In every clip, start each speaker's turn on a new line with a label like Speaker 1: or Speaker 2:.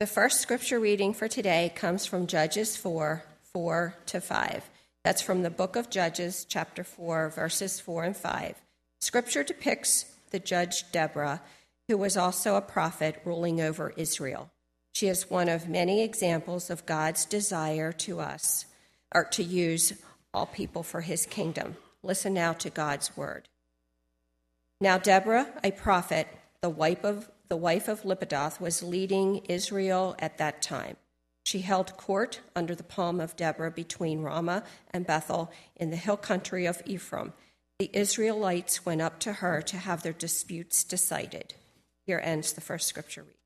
Speaker 1: The first scripture reading for today comes from Judges 4:4-5. That's from the book of Judges, chapter 4, verses 4 and 5. Scripture depicts the judge Deborah, who was also a prophet ruling over Israel. She is one of many examples of God's desire to use all people for his kingdom. Listen now to God's word. Now Deborah, a prophet, the wife of Lapidoth, was leading Israel at that time. She held court under the palm of Deborah between Ramah and Bethel in the hill country of Ephraim. The Israelites went up to her to have their disputes decided. Here ends the first scripture reading.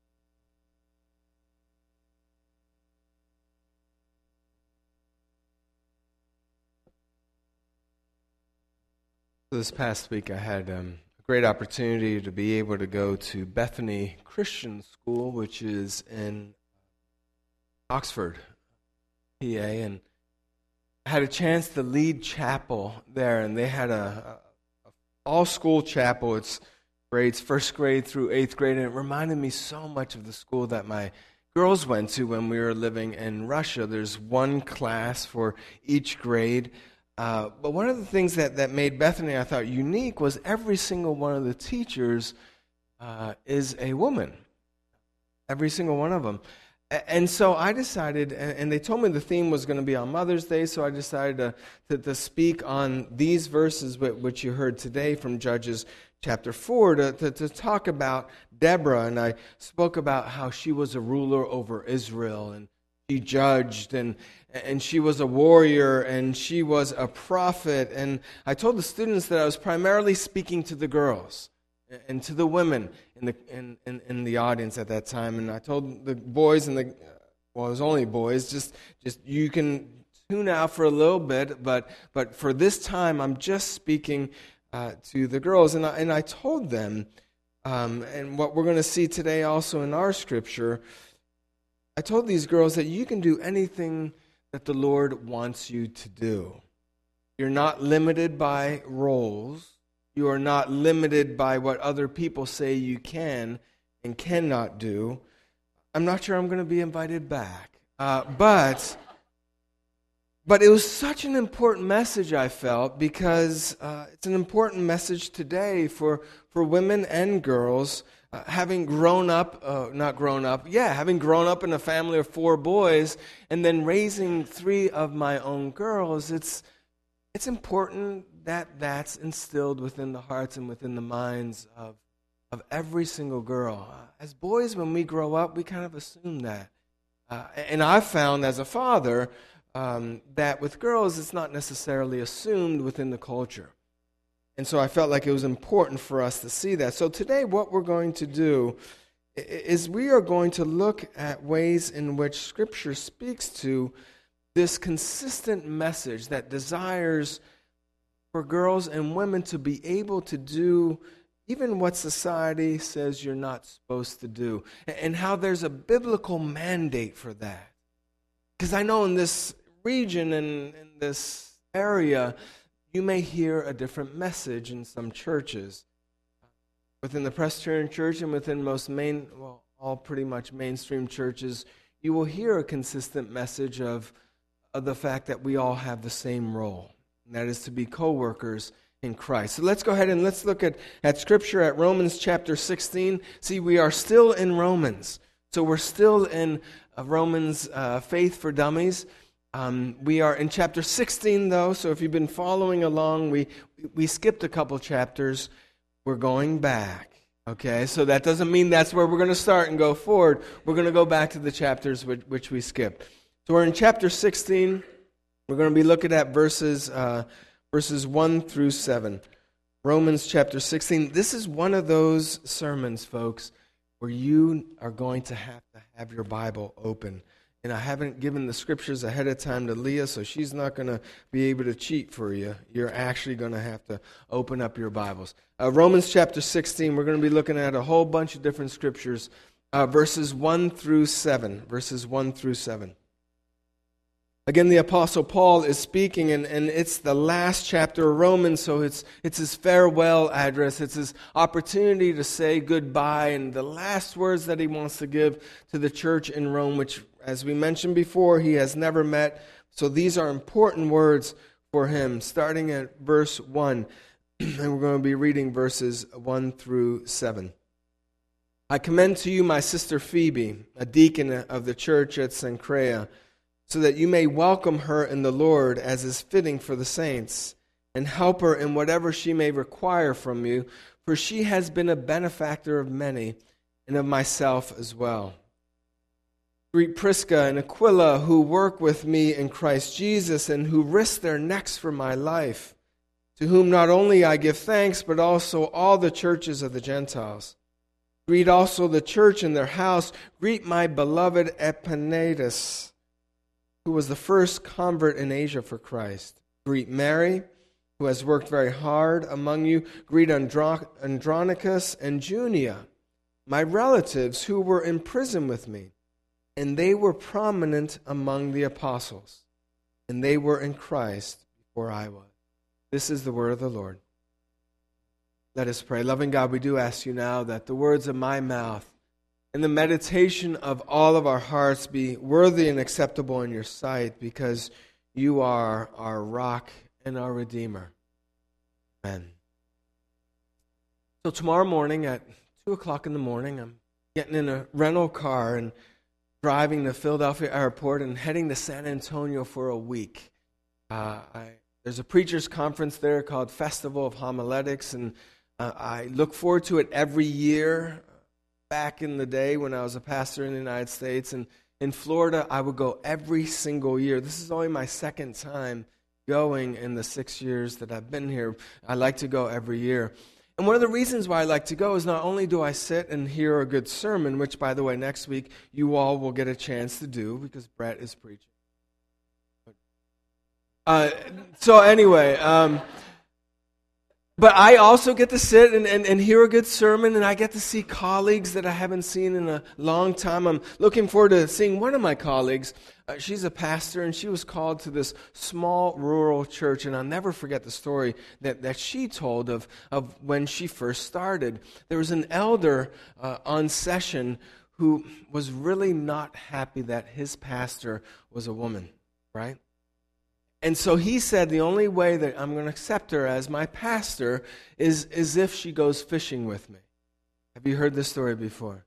Speaker 2: This past week I had a great opportunity to be able to go to Bethany Christian School, which is in Oxford, PA, and I had a chance to lead chapel there, and they had a all-school chapel. It's grades 1st grade through 8th grade, and it reminded me so much of the school that my girls went to when we were living in Russia. There's one class for each grade. But one of the things that made Bethany, I thought, unique was every single one of the teachers is a woman. Every single one of them. And so I decided, and they told me the theme was going to be on Mother's Day, so I decided to speak on these verses which you heard today from Judges chapter 4 to talk about Deborah. And I spoke about how she was a ruler over Israel, and she judged, and she was a warrior, and she was a prophet. And I told the students that I was primarily speaking to the girls and to the women in the audience at that time. And I told the boys it was only boys, just you can tune out for a little bit, but for this time I'm just speaking to the girls. And I told them, and what we're going to see today also in our scripture, I told these girls that you can do anything that the Lord wants you to do. You're not limited by roles. You are not limited by what other people say you can and cannot do. I'm not sure I'm going to be invited back. But it was such an important message, I felt, because it's an important message today for women and girls. Having grown up in a family of 4 boys and then raising 3 of my own girls, it's important that that's instilled within the hearts and within the minds of every single girl. As boys, when we grow up, we kind of assume that. And I've found as a father that with girls, it's not necessarily assumed within the culture. And so I felt like it was important for us to see that. So today what we're going to do is we are going to look at ways in which Scripture speaks to this consistent message that desires for girls and women to be able to do even what society says you're not supposed to do, and how there's a biblical mandate for that. Because I know in this region and in this area, you may hear a different message in some churches. Within the Presbyterian Church and within all pretty much mainstream churches, you will hear a consistent message of the fact that we all have the same role, and that is to be co-workers in Christ. So let's go ahead and let's look at Scripture at Romans chapter 16. See, we are still in Romans. So we're still in Romans Faith for Dummies. We are in chapter 16, though, so if you've been following along, we skipped a couple chapters. We're going back, okay? So that doesn't mean that's where we're going to start and go forward. We're going to go back to the chapters which we skipped. So we're in chapter 16. We're going to be looking at verses 1 through 7. Romans chapter 16. This is one of those sermons, folks, where you are going to have your Bible open. And I haven't given the scriptures ahead of time to Leah, so she's not going to be able to cheat for you. You're actually going to have to open up your Bibles. Romans chapter 16, we're going to be looking at a whole bunch of different scriptures, verses 1 through 7. Verses 1 through 7. Again, the Apostle Paul is speaking, and it's the last chapter of Romans, so it's his farewell address. It's his opportunity to say goodbye, and the last words that he wants to give to the church in Rome, which, as we mentioned before, he has never met. So these are important words for him, starting at verse 1, and we're going to be reading verses 1 through 7. I commend to you my sister Phoebe, a deacon of the church at Cenchrea, so that you may welcome her in the Lord as is fitting for the saints, and help her in whatever she may require from you, for she has been a benefactor of many, and of myself as well. Greet Prisca and Aquila, who work with me in Christ Jesus, and who risk their necks for my life, to whom not only I give thanks, but also all the churches of the Gentiles. Greet also the church in their house. Greet my beloved Epaenetus, who was the first convert in Asia for Christ. Greet Mary, who has worked very hard among you. Greet Andronicus and Junia, my relatives who were in prison with me, and they were prominent among the apostles, and they were in Christ before I was. This is the word of the Lord. Let us pray. Loving God, we do ask you now that the words of my mouth and the meditation of all of our hearts be worthy and acceptable in your sight, because you are our rock and our Redeemer. Amen. So tomorrow morning at 2 o'clock in the morning, I'm getting in a rental car and driving to Philadelphia Airport and heading to San Antonio for a week. There's a preacher's conference there called Festival of Homiletics, and I look forward to it every year. Back in the day when I was a pastor in the United States, and in Florida, I would go every single year. This is only my second time going in the 6 years that I've been here. I like to go every year. And one of the reasons why I like to go is not only do I sit and hear a good sermon, which, by the way, next week you all will get a chance to do because Brett is preaching. So anyway, but I also get to sit and hear a good sermon, and I get to see colleagues that I haven't seen in a long time. I'm looking forward to seeing one of my colleagues. She's a pastor, and she was called to this small rural church, and I'll never forget the story that she told of when she first started. There was an elder on session who was really not happy that his pastor was a woman, right? And so he said, the only way that I'm going to accept her as my pastor is if she goes fishing with me. Have you heard this story before?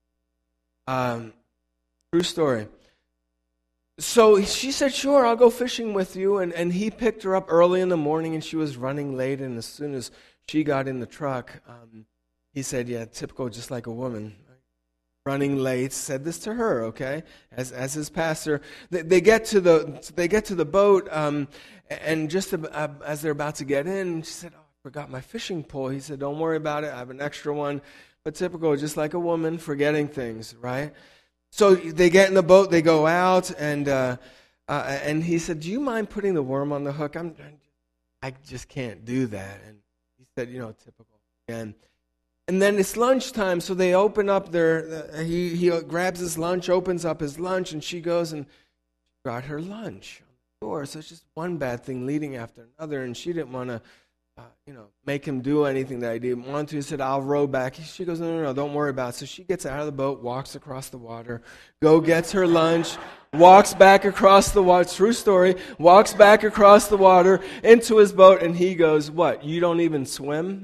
Speaker 2: True story. So she said, sure, I'll go fishing with you. And he picked her up early in the morning, and she was running late. And as soon as she got in the truck, he said, yeah, typical, just like a woman. Running late, said this to her, okay, as his pastor. They get to the boat, and just as they're about to get in, she said, oh, I forgot my fishing pole. He said, don't worry about it, I have an extra one. But typical, just like a woman, forgetting things, right? So they get in the boat, they go out, and he said, do you mind putting the worm on the hook? I just can't do that. And he said, typical again. And then it's lunchtime, so they open up he grabs his lunch, opens up his lunch, and she goes and got her lunch on the door. So it's just one bad thing leading after another, and she didn't want to, make him do anything that he didn't want to. He said, I'll row back. She goes, no, don't worry about it. So she gets out of the boat, walks across the water, gets her lunch, walks back across the water, true story, walks back across the water into his boat, and he goes, what, you don't even swim?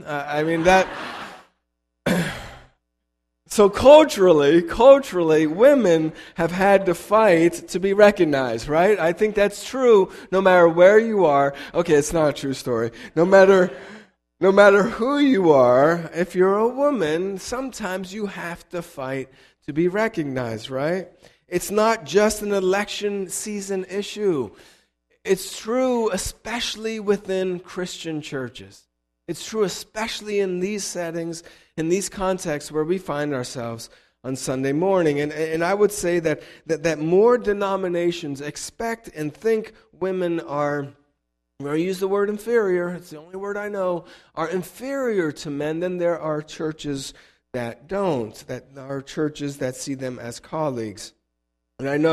Speaker 2: So culturally, women have had to fight to be recognized, right? I think that's true no matter where you are. Okay, it's not a true story. No matter who you are, if you're a woman, sometimes you have to fight to be recognized, right? It's not just an election season issue. It's true especially within Christian churches. It's true especially in these settings, in these contexts where we find ourselves on Sunday morning. And I would say that more denominations expect and think women are, I'm going to use the word inferior, it's the only word I know, are inferior to men than there are churches that don't, that are churches that see them as colleagues. And I know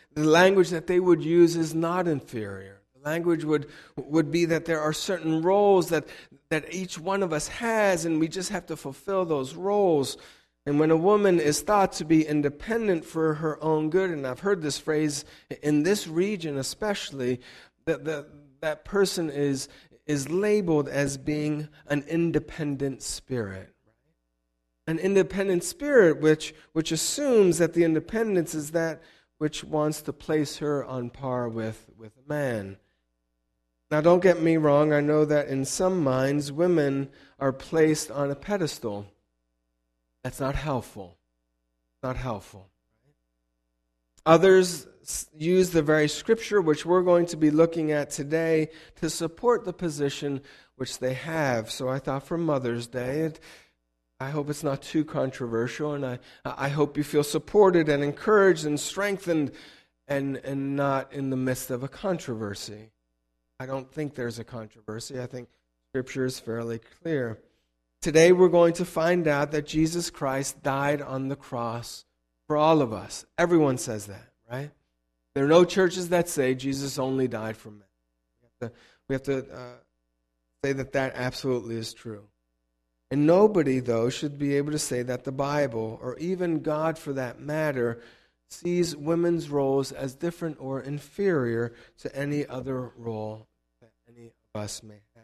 Speaker 2: the language that they would use is not inferior. The language would be that there are certain roles that each one of us has, and we just have to fulfill those roles. And when a woman is thought to be independent for her own good, and I've heard this phrase in this region especially, that person is labeled as being an independent spirit. An independent spirit which assumes that the independence is that which wants to place her on par with a man. Now, don't get me wrong. I know that in some minds, women are placed on a pedestal. That's not helpful. Not helpful. Others use the very scripture which we're going to be looking at today to support the position which they have. So I thought for Mother's Day, I hope it's not too controversial, and I hope you feel supported and encouraged and strengthened and not in the midst of a controversy. I don't think there's a controversy. I think Scripture is fairly clear. Today we're going to find out that Jesus Christ died on the cross for all of us. Everyone says that, right? There are no churches that say Jesus only died for men. We have to say that absolutely is true. And nobody, though, should be able to say that the Bible, or even God for that matter, sees women's roles as different or inferior to any other role that any of us may have.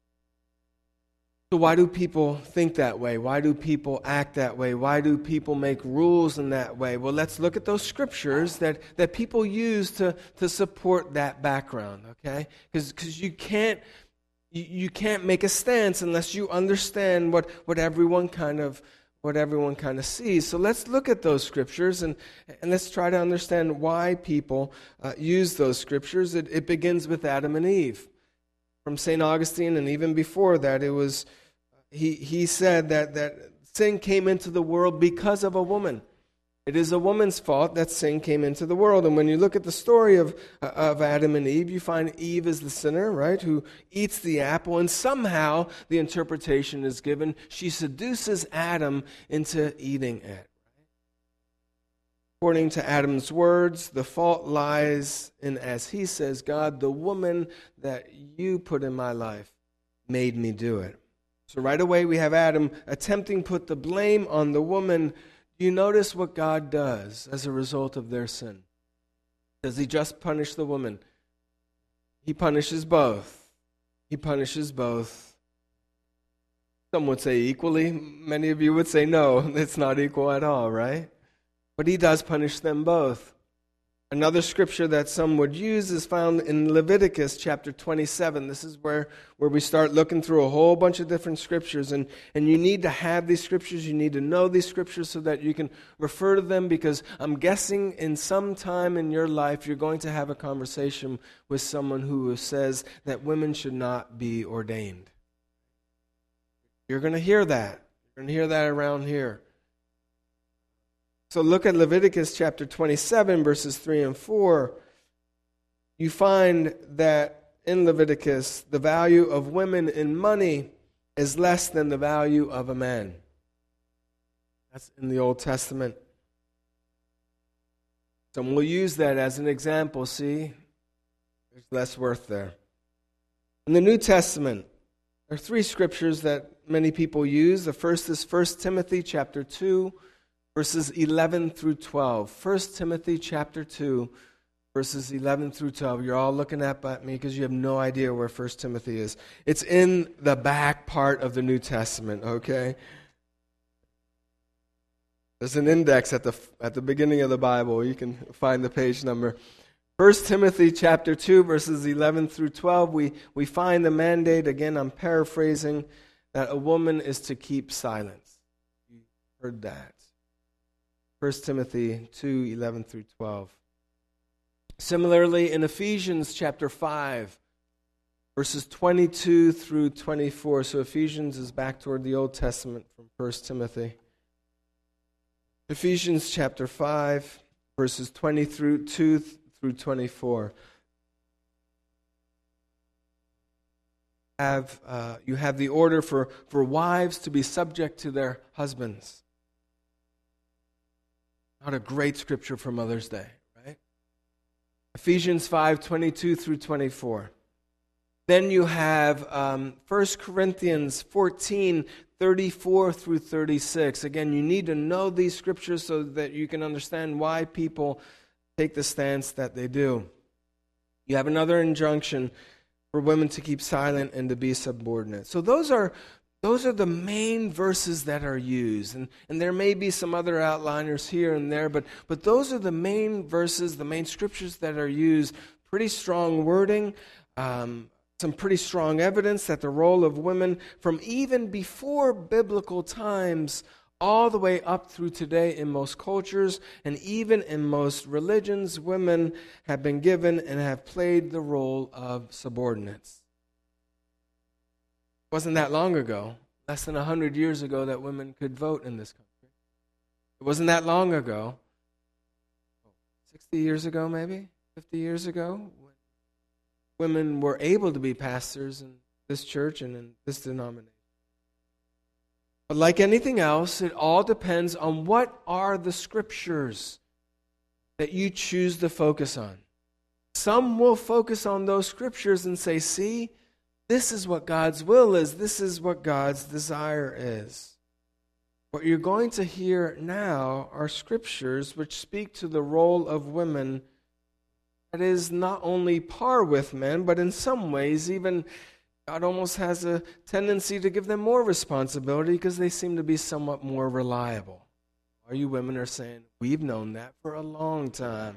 Speaker 2: So why do people think that way? Why do people act that way? Why do people make rules in that way? Well, let's look at those scriptures that people use to support that background, okay? Because you can't make a stance unless you understand what everyone kind of sees. So let's look at those scriptures and let's try to understand why people use those scriptures. It begins with Adam and Eve. From St. Augustine, and even before that, it was he said that sin came into the world because of a woman. It is a woman's fault that sin came into the world. And when you look at the story of Adam and Eve, you find Eve is the sinner, right, who eats the apple, and somehow the interpretation is given, she seduces Adam into eating it. According to Adam's words, the fault lies in, as he says, God, the woman that you put in my life made me do it. So right away we have Adam attempting to put the blame on the woman. You notice what God does as a result of their sin. Does he just punish the woman? He punishes both. He punishes both. Some would say equally. Many of you would say no, it's not equal at all, right? But he does punish them both. Another scripture that some would use is found in Leviticus chapter 27. This is where we start looking through a whole bunch of different scriptures. And you need to have these scriptures. You need to know these scriptures so that you can refer to them, because I'm guessing in some time in your life you're going to have a conversation with someone who says that women should not be ordained. You're going to hear that. You're going to hear that around here. So look at Leviticus chapter 27, verses 3 and 4. You find that in Leviticus, the value of women in money is less than the value of a man. That's in the Old Testament. Some will use that as an example. See, there's less worth there. In the New Testament, there are three scriptures that many people use. The first is 1 Timothy chapter 2, verses 11 through 12. 1 Timothy chapter 2, verses 11 through 12. You're all looking at me because you have no idea where 1 Timothy is. It's in the back part of the New Testament, okay? There's an index at the beginning of the Bible. You can find the page number. 1 Timothy chapter 2, verses 11 through 12, we find the mandate, again I'm paraphrasing, that a woman is to keep silence. You heard that. 1 Timothy 2, 11 through 12. Similarly, in Ephesians chapter 5, verses 22 through 24. So Ephesians is back toward the Old Testament from 1 Timothy. Ephesians chapter 5, verses 22 through 24. You have the order for wives to be subject to their husbands. Not a great scripture for Mother's Day, right? Ephesians 5:22 through 24. Then you have 1 Corinthians 14:34 through 36. Again, you need to know these scriptures so that you can understand why people take the stance that they do. You have another injunction for women to keep silent and to be subordinate. So those are the main verses that are used. And there may be some other outliners here and there, but those are the main verses, the main scriptures that are used. Pretty strong wording, some pretty strong evidence that the role of women from even before biblical times all the way up through today in most cultures and even in most religions, women have been given and have played the role of subordinates. It wasn't that long ago, less than 100 years ago, that women could vote in this country. It wasn't that long ago, 60 years ago maybe, 50 years ago, when women were able to be pastors in this church and in this denomination. But like anything else, it all depends on what are the scriptures that you choose to focus on. Some will focus on those scriptures and say, see, this is what God's will is. This is what God's desire is. What you're going to hear now are scriptures which speak to the role of women that is not only par with men, but in some ways even God almost has a tendency to give them more responsibility because they seem to be somewhat more reliable. All you women are saying, we've known that for a long time.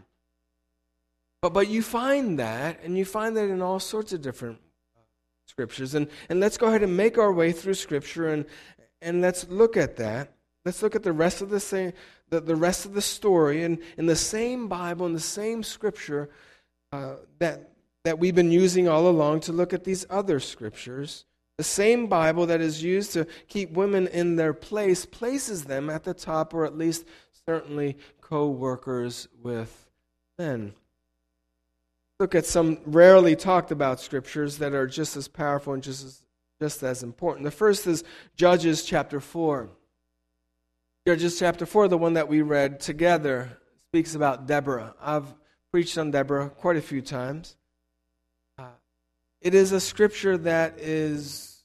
Speaker 2: But you find that, and you find that in all sorts of different scriptures. And let's go ahead and make our way through Scripture, and let's look at that. Let's look at the rest of the rest of the story, and in the same Bible, in the same Scripture that we've been using all along to look at these other scriptures. The same Bible that is used to keep women in their place places them at the top, or at least certainly co-workers with men. Look at some rarely talked about scriptures that are just as powerful and just as important. The first is Judges chapter 4. Judges chapter 4, the one that we read together, speaks about Deborah. I've preached on Deborah quite a few times. It is a scripture that is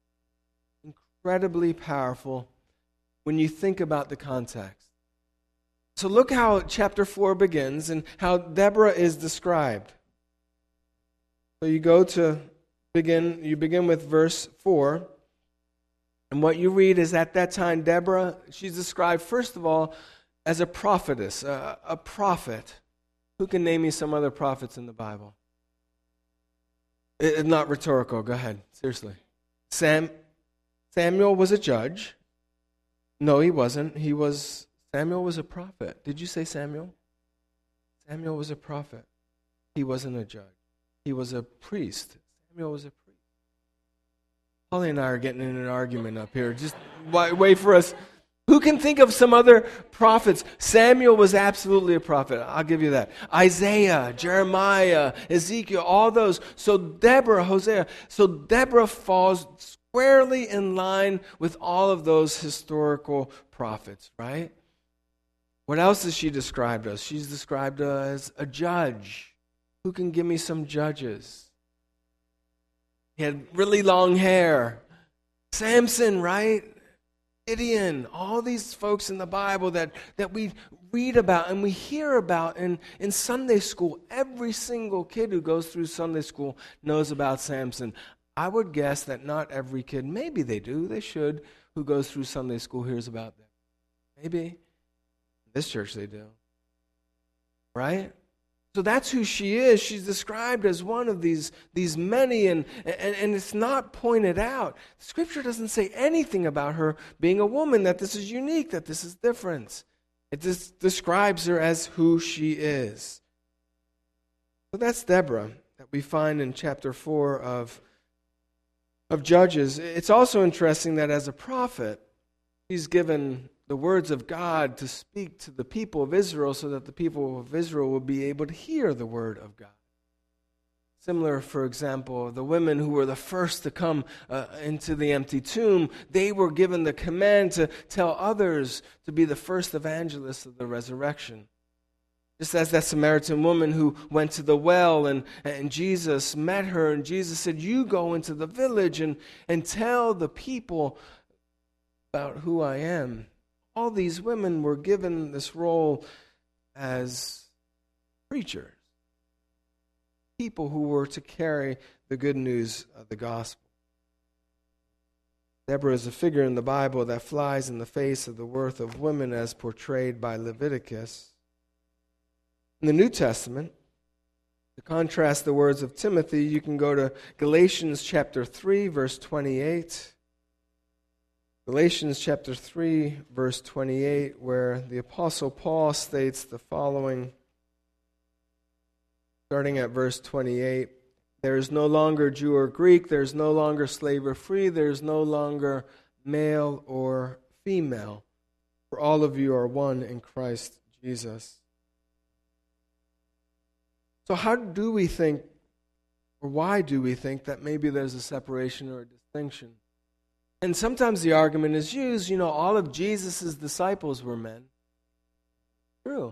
Speaker 2: incredibly powerful when you think about the context. So look how chapter 4 begins and how Deborah is described. So you begin with verse 4, and what you read is at that time Deborah, she's described first of all as a prophetess, a prophet. Who can name me some other prophets in the Bible? It's not rhetorical. Go ahead. Seriously. Samuel was a judge. No, he wasn't. Samuel was a prophet. Did you say Samuel? Samuel was a prophet. He wasn't a judge. He was a priest. Samuel was a priest. Holly and I are getting in an argument up here. Just wait for us. Who can think of some other prophets? Samuel was absolutely a prophet. I'll give you that. Isaiah, Jeremiah, Ezekiel, all those. So Deborah, Hosea. So Deborah falls squarely in line with all of those historical prophets, right? What else is she described as? She's described as a judge. Who can give me some judges? He had really long hair. Samson, right? Gideon, all these folks in the Bible that we read about and we hear about in Sunday school. Every single kid who goes through Sunday school knows about Samson. I would guess that not every kid, maybe they do, they should, who goes through Sunday school hears about them. Maybe. In this church they do. Right? So that's who she is. She's described as one of these many, and it's not pointed out. Scripture doesn't say anything about her being a woman, that this is unique, that this is different. It just describes her as who she is. So that's Deborah that we find in chapter 4 of Judges. It's also interesting that as a prophet, he's given the words of God to speak to the people of Israel so that the people of Israel will be able to hear the word of God. Similar, for example, the women who were the first to come into the empty tomb, they were given the command to tell others to be the first evangelists of the resurrection. Just as that Samaritan woman who went to the well and Jesus met her, and Jesus said, you go into the village and tell the people about who I am. All these women were given this role as preachers, people who were to carry the good news of the gospel. Deborah is a figure in the Bible that flies in the face of the worth of women as portrayed by Leviticus. In the New Testament, to contrast the words of Timothy, you can go to Galatians chapter 3, verse 28. Galatians chapter 3, verse 28, where the Apostle Paul states the following, starting at verse 28. There is no longer Jew or Greek, there is no longer slave or free, there is no longer male or female, for all of you are one in Christ Jesus. So how do we think, or why do we think that maybe there's a separation or a distinction? And sometimes the argument is used, all of Jesus' disciples were men. True.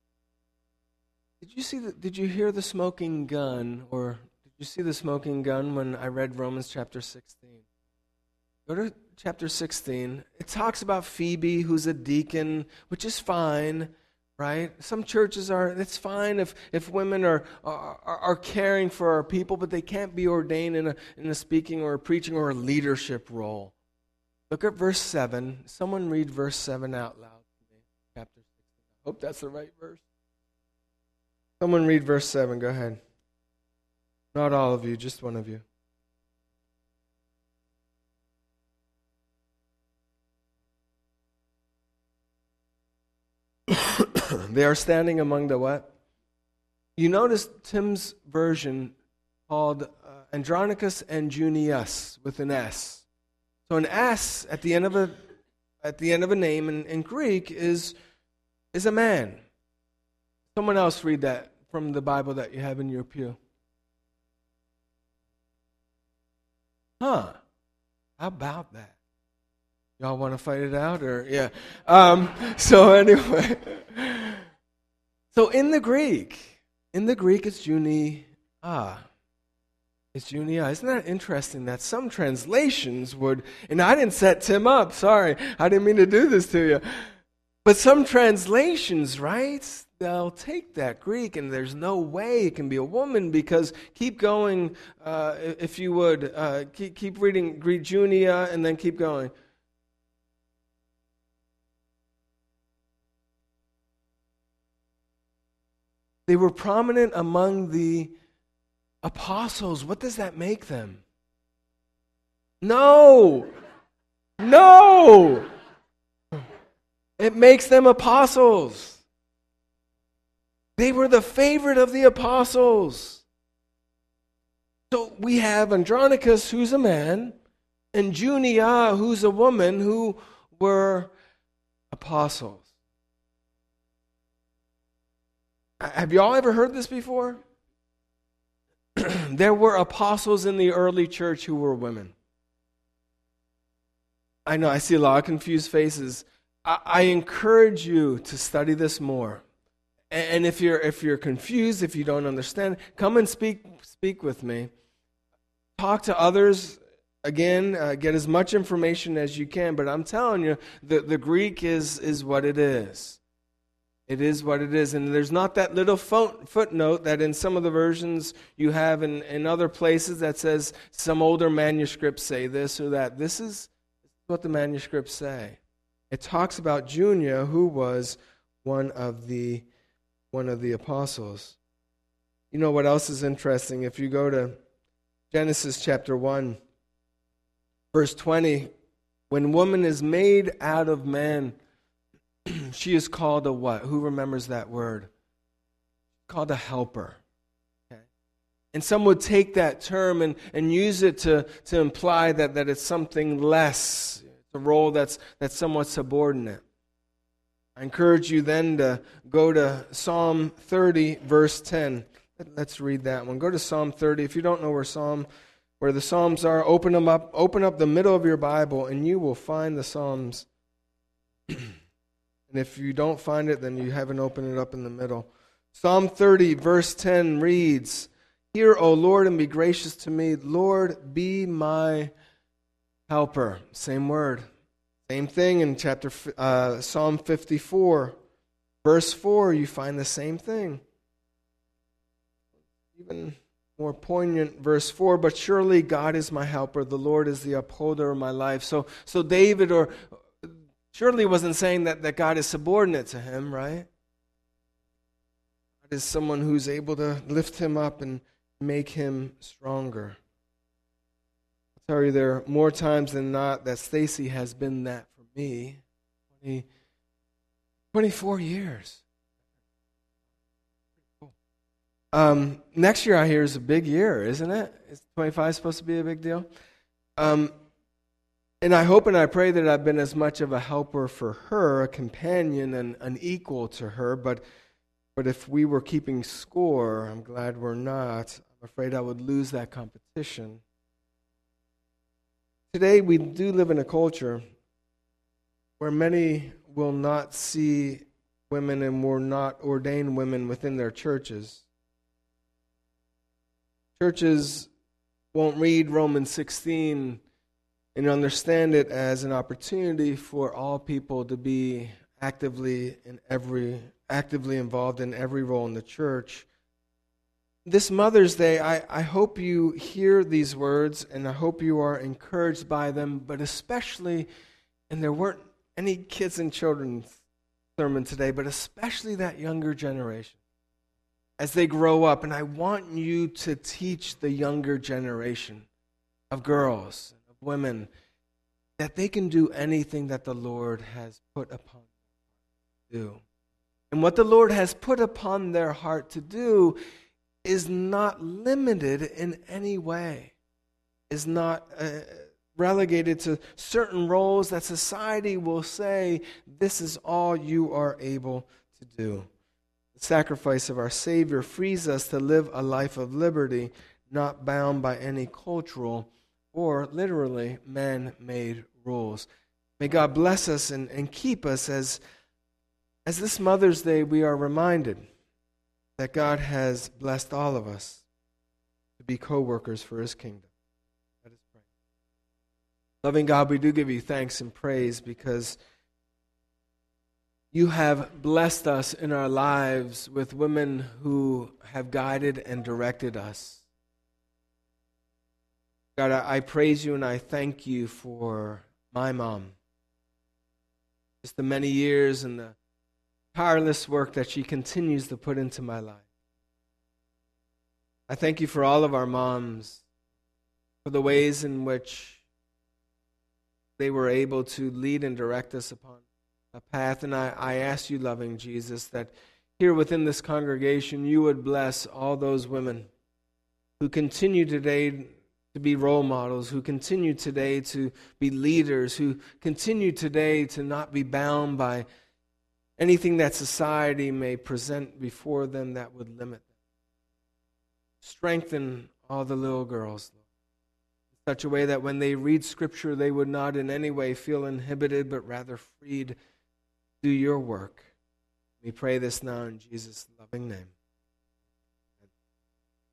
Speaker 2: Did you hear the smoking gun, or did you see the smoking gun when I read Romans chapter 16? Go to chapter 16. It talks about Phoebe, who's a deacon, which is fine, right? Some churches it's fine if women are caring for our people, but they can't be ordained in a speaking or a preaching or a leadership role. Look at verse 7. Someone read verse 7 out loud to me. Chapter 16. I hope that's the right verse. Someone read verse 7. Go ahead. Not all of you, just one of you. They are standing among the what? You notice Tim's version called Andronicus and Junius with an S. So an S at the end of a name in Greek is a man. Someone else read that from the Bible that you have in your pew. How about that? Y'all want to fight it out, or yeah? So anyway, so in the Greek, it's Junia. It's Junia. Isn't that interesting that some translations would, and I didn't set Tim up, sorry, I didn't mean to do this to you, but some translations, right, they'll take that Greek and there's no way it can be a woman, because keep going, if you would, keep reading Greek Junia and then keep going. They were prominent among the apostles. What does that make them? No! It makes them apostles. They were the favorite of the apostles. So we have Andronicus, who's a man, and Junia, who's a woman, who were apostles. Have y'all ever heard this before? There were apostles in the early church who were women. I know, I see a lot of confused faces. I encourage you to study this more. And if you're confused, if you don't understand, come and speak with me. Talk to others. Again, get as much information as you can. But I'm telling you, the Greek is what it is. It is what it is. And there's not that little footnote that in some of the versions you have in other places that says some older manuscripts say this or that. This is what the manuscripts say. It talks about Junia, who was one of the apostles. You know what else is interesting? If you go to Genesis chapter 1, verse 20, when woman is made out of man, she is called a what? Who remembers that word? Called a helper. Okay. And some would take that term and use it to imply that it's something less. It's a role that's somewhat subordinate. I encourage you then to go to Psalm 30, verse 10. Let's read that one. Go to Psalm 30. If you don't know where the Psalms are, open up the middle of your Bible, and you will find the Psalms. And if you don't find it, then you haven't opened it up in the middle. Psalm 30, verse 10 reads, "Hear, O Lord, and be gracious to me. Lord, be my helper." Same word. Same thing in Psalm 54. Verse 4, you find the same thing. Even more poignant, verse 4, "But surely God is my helper. The Lord is the upholder of my life." So David surely wasn't saying that God is subordinate to him, right? God is someone who's able to lift him up and make him stronger. I'll tell you, there are more times than not that Stacy has been that for me. 24 years. Next year, I hear, is a big year, isn't it? Is 25 supposed to be a big deal? And I hope and I pray that I've been as much of a helper for her, a companion, and an equal to her. But if we were keeping score, I'm glad we're not. I'm afraid I would lose that competition. Today, we do live in a culture where many will not see women and will not ordain women within their churches. Churches won't read Romans 16 and understand it as an opportunity for all people to be actively involved in every role in the church. This Mother's Day, I hope you hear these words and I hope you are encouraged by them, but especially, and there weren't any kids and children's sermon today, but especially that younger generation as they grow up. And I want you to teach the younger generation of girls, of women, that they can do anything that the Lord has put upon them to do. And what the Lord has put upon their heart to do is not limited in any way, is not relegated to certain roles that society will say, this is all you are able to do. The sacrifice of our Savior frees us to live a life of liberty, not bound by any cultural or literally man-made rules. May God bless us and keep us as this Mother's Day we are reminded that God has blessed all of us to be co-workers for His kingdom. Let us pray. Loving God, we do give you thanks and praise because you have blessed us in our lives with women who have guided and directed us. God, I praise you and I thank you for my mom. Just the many years and the tireless work that she continues to put into my life. I thank you for all of our moms, for the ways in which they were able to lead and direct us upon a path. And I ask you, loving Jesus, that here within this congregation you would bless all those women who continue today to be role models, who continue today to be leaders, who continue today to not be bound by anything that society may present before them that would limit them. Strengthen all the little girls, Lord, in such a way that when they read Scripture, they would not in any way feel inhibited, but rather freed to do your work. We pray this now in Jesus' loving name.